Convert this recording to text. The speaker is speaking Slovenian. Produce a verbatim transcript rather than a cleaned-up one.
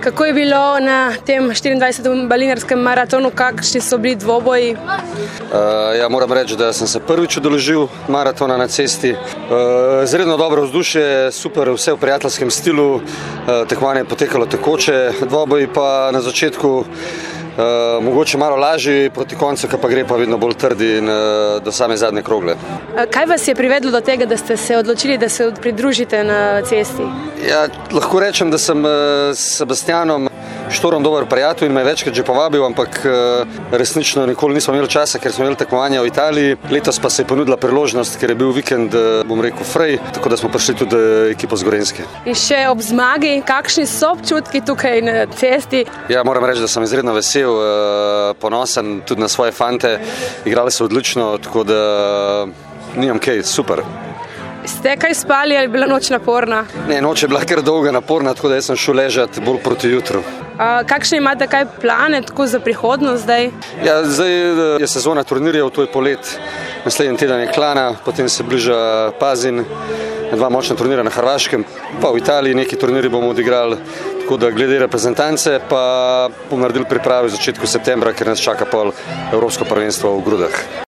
Kako je bilo na tem štiriindvajsetem balinarskem maratonu, kakšni so bili dvoboji? Uh, ja, moram reči, da sem se prvič udeležil maratona na cesti. Uh, Izredno dobro vzdušje, super, vse v prijateljskem stilu, uh, tekmovanje je potekalo tekoče, dvoboji pa na začetku Uh, mogoče malo lažji, proti koncu pa gre pa vedno bolj trdi in uh, do same zadnje krogle. Kaj vas je privedlo do tega, da ste se odločili, da se pridružite na cesti? Ja, lahko rečem, da sem uh, s Sebastianom Štorom dober prijatelj in me večkrat že povabil, ampak uh, resnično nikoli nismo imeli časa, ker smo imeli tekmovanja v Italiji. Letos pa se je ponudila priložnost, ker je bil vikend, uh, bom rekel, frej, tako da smo prišli tudi ekipo z Gorenjske. In še ob zmagi, kakšni so občutki tukaj na cesti? Ja, moram reči, da sem izredno vesel, uh, ponosen tudi na svoje fante. Igrali so odlično, tako da nimam kaj, super. Ste kaj spali ali je bila noč naporna? Ne, noč je bila kar dolga, naporna, tako da jaz sem šel ležati bolj proti jutru. A, kakšne imate kaj plane tako za prihodnost zdaj? Ja, zdaj je sezona turnirjev, to je polet, naslednji teden je Klana, potem se bliža Pazin, dva močna turnira na Hrvaškem, pa v Italiji neki turniri bomo odigrali, tako da glede reprezentance pa bomo naredili priprave v začetku septembra, ker nas čaka pol Evropsko prvenstvo v Grudah.